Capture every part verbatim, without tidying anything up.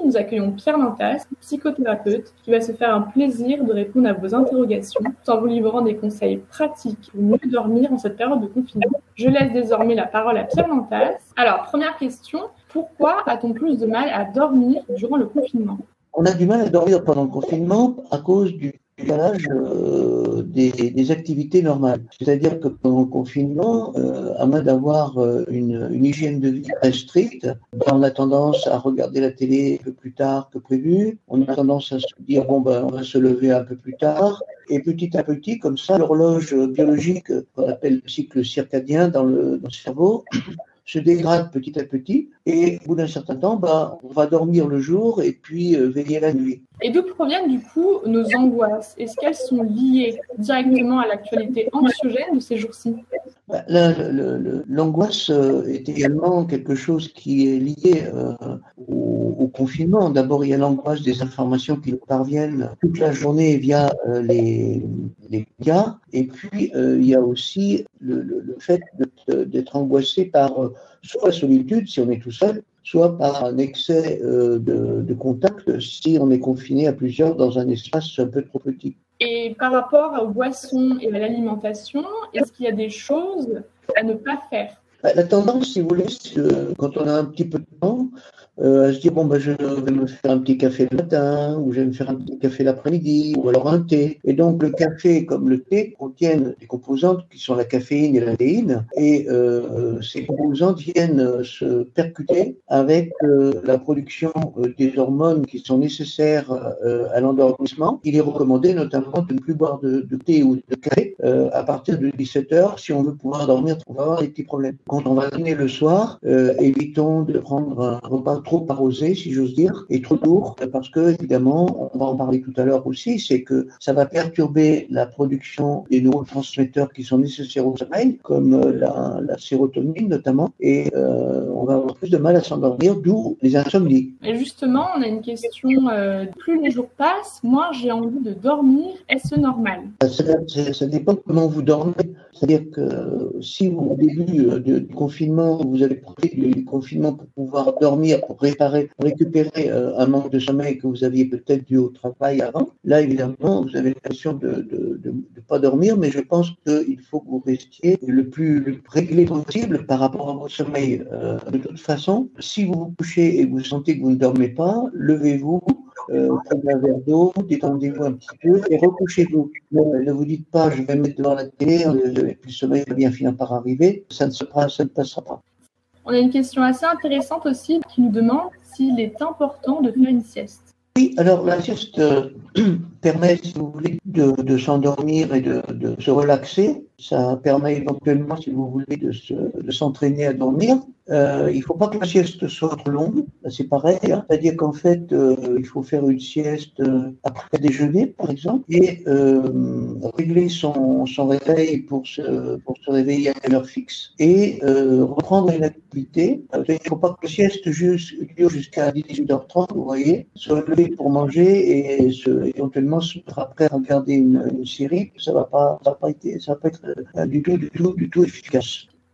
nous accueillons Pierre Nantas, psychothérapeute, qui va se faire un plaisir de répondre à vos interrogations tout en vous livrant des conseils pratiques pour mieux dormir en cette période de confinement. Je laisse désormais la parole à Pierre Nantas. Alors, première question, pourquoi a-t-on plus de mal à dormir durant le confinement ? On a du mal à dormir pendant le confinement à cause du décalage euh, des, des activités normales. C'est-à-dire que pendant le confinement, euh, à moins d'avoir euh, une, une hygiène de vie très stricte, on a tendance à regarder la télé un peu plus tard que prévu. On a tendance à se dire, bon, ben, on va se lever un peu plus tard. Et petit à petit, comme ça, l'horloge biologique qu'on appelle le cycle circadien dans le, dans le cerveau se dégrade petit à petit, et au bout d'un certain temps, bah, on va dormir le jour et puis euh, veiller la nuit. Et d'où proviennent du coup nos angoisses ? Est-ce qu'elles sont liées directement à l'actualité anxiogène de ces jours-ci ? Bah, la, le, le, l'angoisse euh, est également quelque chose qui est lié euh, au, au confinement. D'abord, il y a l'angoisse des informations qui nous parviennent toute la journée via euh, les, les médias, et puis euh, il y a aussi le, le, le fait de, d'être angoissé par euh, soit la solitude, si on est tout seul, soit par un excès euh, de, de contact, si on est confiné à plusieurs dans un espace un peu trop petit. Et par rapport aux boissons et à l'alimentation, est-ce qu'il y a des choses à ne pas faire ? La tendance, si vous voulez, c'est que quand on a un petit peu de temps, euh, à se dire, bon, ben, je vais me faire un petit café le matin, ou je vais me faire un petit café l'après-midi, ou alors un thé. Et donc, le café comme le thé contiennent des composantes qui sont la caféine et l'aldéhyne, et euh, ces composantes viennent se percuter avec euh, la production euh, des hormones qui sont nécessaires euh, à l'endormissement. Il est recommandé notamment de ne plus boire de, de thé ou de café euh, à partir de dix-sept heures si on veut pouvoir dormir, on va avoir des petits problèmes. Quand on va dîner le soir, euh, évitons de prendre un repas trop arrosé, si j'ose dire, et trop lourd, parce que, évidemment, on va en parler tout à l'heure aussi, c'est que ça va perturber la production des neurotransmetteurs qui sont nécessaires au sommeil, comme la, la sérotonine notamment, et euh, on va avoir plus de mal à s'endormir, d'où les insomnies. Et justement, on a une question, euh, plus les jours passent, moins j'ai envie de dormir, est-ce normal ? Ça, ça, ça dépend comment vous dormez. C'est-à-dire que si vous, au début du confinement, vous avez profité du confinement pour pouvoir dormir, pour réparer, pour récupérer euh, un manque de sommeil que vous aviez peut-être dû au travail avant, là, évidemment, vous avez l'impression de ne de, de, de pas dormir, mais je pense qu'il faut que vous restiez le plus, le plus réglé possible par rapport à votre sommeil. Euh, de toute façon, si vous vous couchez et que vous sentez que vous ne dormez pas, levez-vous, Euh, prenez un verre d'eau, détendez-vous un petit peu et recouchez-vous. Ne, ne vous dites pas, je vais me mettre devant la télé, et puis le sommeil va bien finir par arriver. Ça ne se passe, ça ne passera pas. On a une question assez intéressante aussi qui nous demande s'il est important de faire une sieste. Oui, alors la sieste euh, permet, si vous voulez, de, de s'endormir et de, de se relaxer. Ça permet éventuellement, si vous voulez, de, se, de s'entraîner à dormir. Euh, il ne faut pas que la sieste soit trop longue, c'est pareil, hein. C'est-à-dire qu'en fait, euh, il faut faire une sieste euh, après déjeuner, par exemple, et euh, régler son, son réveil pour se, pour se réveiller à une heure fixe et euh, reprendre une activité. Euh, il ne faut pas que la sieste juste, dure jusqu'à dix-huit heures trente, vous voyez, se lever pour manger et se, éventuellement se mettre après à regarder une, une série, ça ne va pas, ça va pas être, ça va pas être euh, du tout, du tout, du tout efficace.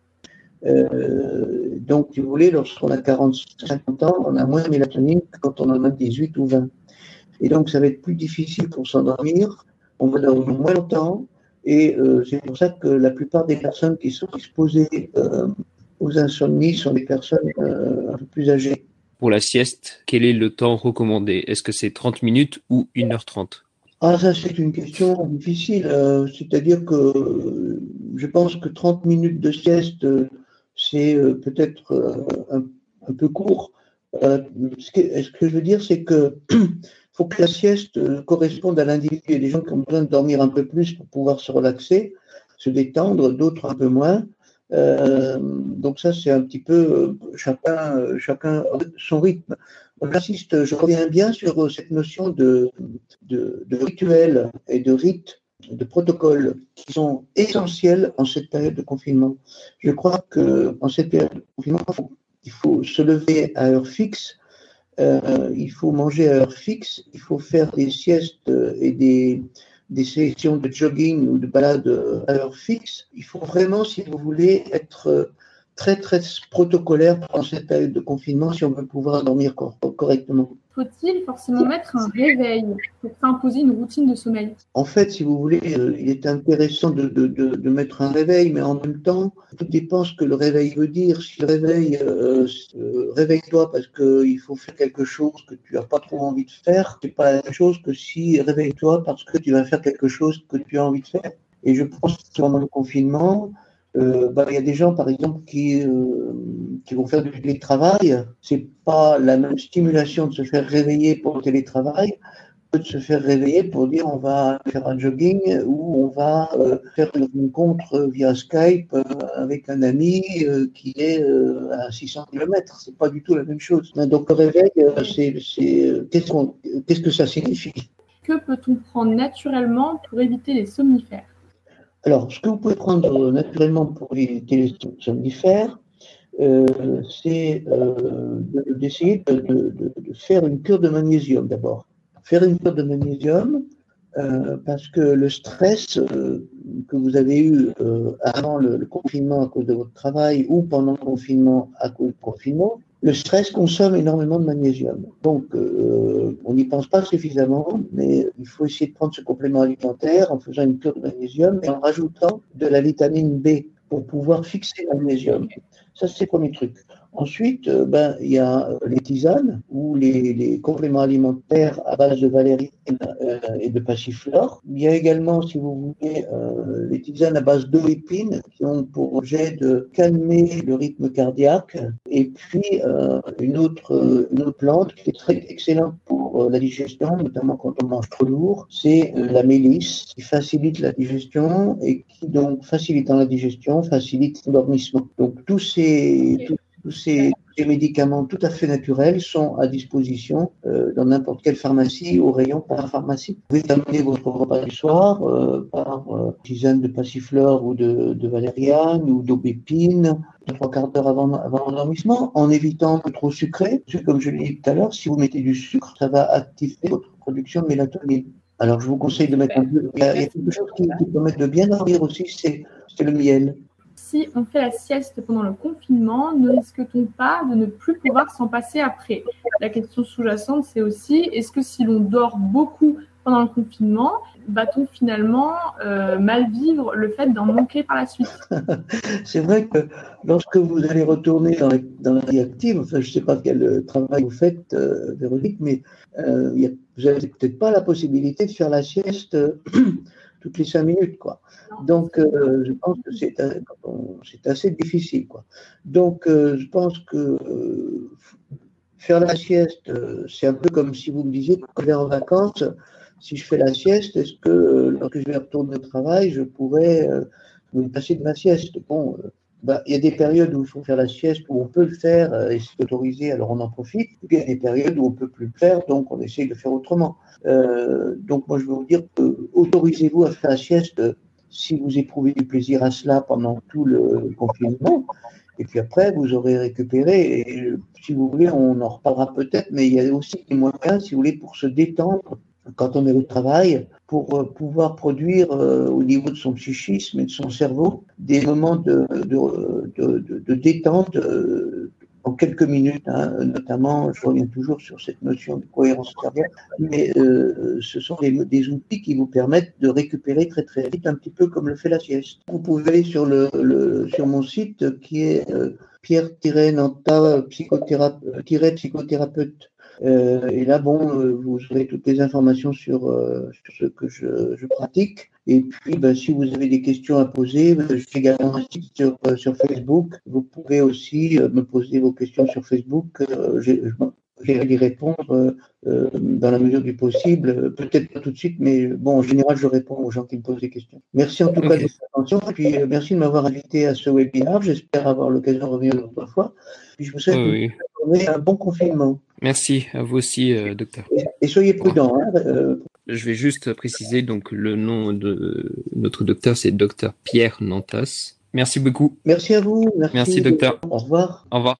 Euh, donc, si vous voulez, lorsqu'on a quarante, cinquante ans, on a moins de mélatonine que quand on en a dix-huit ou vingt. Et donc, ça va être plus difficile pour s'endormir, on va dormir moins longtemps, et euh, c'est pour ça que la plupart des personnes qui sont exposées euh, aux insomnies sont des personnes euh, un peu plus âgées. Pour la sieste, quel est le temps recommandé ? Est-ce que c'est trente minutes ou une heure trente ? Ah, ça, c'est une question difficile. Euh, c'est-à-dire que euh, je pense que trente minutes de sieste, euh, c'est euh, peut-être euh, un, un peu court. Euh, ce, que, ce que je veux dire, c'est que faut que la sieste euh, corresponde à l'individu. Il y a des gens qui ont besoin de dormir un peu plus pour pouvoir se relaxer, se détendre, d'autres un peu moins. Euh, donc ça, c'est un petit peu euh, chacun, euh, chacun son rythme. J'insiste, je reviens bien sur cette notion de, de, de rituel et de rite, de protocole qui sont essentiels en cette période de confinement. Je crois qu'en cette période de confinement, il faut, il faut se lever à heure fixe, euh, il faut manger à heure fixe, il faut faire des siestes et des, des sessions de jogging ou de balade à heure fixe. Il faut vraiment, si vous voulez, être très, très protocolaire pendant cette période de confinement si on veut pouvoir dormir cor- correctement. Faut-il forcément mettre un réveil pour s'imposer une routine de sommeil? En fait, si vous voulez, euh, il est intéressant de, de, de, de mettre un réveil, mais en même temps, tout dépend ce que le réveil veut dire. Si le réveil, euh, euh, réveille-toi parce qu'il faut faire quelque chose que tu n'as pas trop envie de faire, c'est pas la même chose que si réveille-toi parce que tu vas faire quelque chose que tu as envie de faire. Et je pense que pendant le confinement, euh, bah, il y a des gens, par exemple, qui, euh, qui vont faire du télétravail. C'est pas la même stimulation de se faire réveiller pour le télétravail de se faire réveiller pour dire on va faire un jogging ou on va euh, faire une rencontre via Skype euh, avec un ami euh, qui est euh, à six cents kilomètres. C'est pas du tout la même chose. Donc le réveil, euh, c'est, c'est, qu'est-ce, qu'on, qu'est-ce que ça signifie? Que peut-on prendre naturellement pour éviter les somnifères? Alors, ce que vous pouvez prendre naturellement pour éviter les somnifères, euh, c'est euh, d'essayer de, de, de, de faire une cure de magnésium d'abord. Faire une cure de magnésium, euh, parce que le stress euh, que vous avez eu euh, avant le, le confinement à cause de votre travail ou pendant le confinement à cause du confinement, le stress consomme énormément de magnésium. Donc, euh, on n'y pense pas suffisamment, mais il faut essayer de prendre ce complément alimentaire en faisant une cure de magnésium et en rajoutant de la vitamine B pour pouvoir fixer le magnésium. Ça, c'est le premier truc. Ensuite, euh, ben, il y a les tisanes ou les, les compléments alimentaires à base de valériane euh, et de passiflore. Il y a également, si vous voulez, euh, les tisanes à base d'aurépine qui ont pour objet de calmer le rythme cardiaque. Et puis, euh, une, autre, une autre plante qui est très excellente pour euh, la digestion, notamment quand on mange trop lourd, c'est euh, la mélisse qui facilite la digestion et qui, donc, facilitant la digestion, facilite l'endormissement. Donc, tous ces... Tous Tous ces, ces médicaments tout à fait naturels sont à disposition euh, dans n'importe quelle pharmacie, au rayon parapharmacie. Vous pouvez terminer votre repas du soir euh, par euh, tisane de passiflore ou de, de valériane ou d'aubépine, trois quarts d'heure avant, avant l'endormissement, en évitant de trop sucrer. Parce que, comme je l'ai dit tout à l'heure, si vous mettez du sucre, ça va activer votre production de mélatonine. Alors, je vous conseille de mettre un peu. Il y a, il y a quelque chose qui, qui permet de bien dormir aussi, c'est, c'est le miel. Si on fait la sieste pendant le confinement, ne risque-t-on pas de ne plus pouvoir s'en passer après? La question sous-jacente, c'est aussi, est-ce que si l'on dort beaucoup pendant le confinement, va-t-on finalement euh, mal vivre le fait d'en manquer par la suite? C'est vrai que lorsque vous allez retourner dans la, dans la vie active, enfin, je ne sais pas quel travail vous faites, euh, Véronique, mais euh, y a, vous n'avez peut-être pas la possibilité de faire la sieste euh, toutes les cinq minutes, quoi. Donc, euh, je pense que c'est, c'est assez difficile, quoi. Donc, euh, je pense que euh, faire la sieste, euh, c'est un peu comme si vous me disiez que vous allez en vacances. Si je fais la sieste, est-ce que euh, lorsque je vais retourner au travail, je pourrais euh, me passer de ma sieste? Bon, euh, bah, il y a des périodes où il faut faire la sieste, où on peut le faire euh, et c'est autorisé, alors on en profite. Et puis il y a des périodes où on ne peut plus le faire, donc on essaye de faire autrement. Euh, donc moi, je veux vous dire que autorisez-vous à faire la sieste si vous éprouvez du plaisir à cela pendant tout le confinement. Et puis après, vous aurez récupéré. Et si vous voulez, on en reparlera peut-être, mais il y a aussi des moyens, si vous voulez, pour se détendre quand on est au travail, pour euh, pouvoir produire euh, au niveau de son psychisme et de son cerveau des moments de, de, de, de, de détente euh, en quelques minutes, hein, notamment, je reviens toujours sur cette notion de cohérence cardiaque, mais euh, ce sont des, des outils qui vous permettent de récupérer très très vite, un petit peu comme le fait la sieste. Vous pouvez aller sur, le, le, sur mon site qui est euh, Pierre-Nanta psychothérapeute. Euh, et là, bon, euh, vous aurez toutes les informations sur, euh, sur ce que je, je pratique. Et puis, ben, si vous avez des questions à poser, ben, je suis également inscrit sur, euh, sur Facebook. Vous pouvez aussi euh, me poser vos questions sur Facebook. Euh, je vais y répondre euh, dans la mesure du possible. Peut-être pas tout de suite, mais bon, en général, je réponds aux gens qui me posent des questions. Merci en tout okay. cas de votre attention. Et puis, euh, merci de m'avoir invité à ce webinaire. J'espère avoir l'occasion de revenir une autre fois. Puis, je vous souhaite oui, oui. un bon confinement. Merci à vous aussi, euh, docteur. Et, et soyez prudents. Hein, euh... Je vais juste préciser, donc le nom de notre docteur, c'est docteur Pierre Nantas. Merci beaucoup. Merci à vous. Merci, Merci docteur. Au revoir. Au revoir.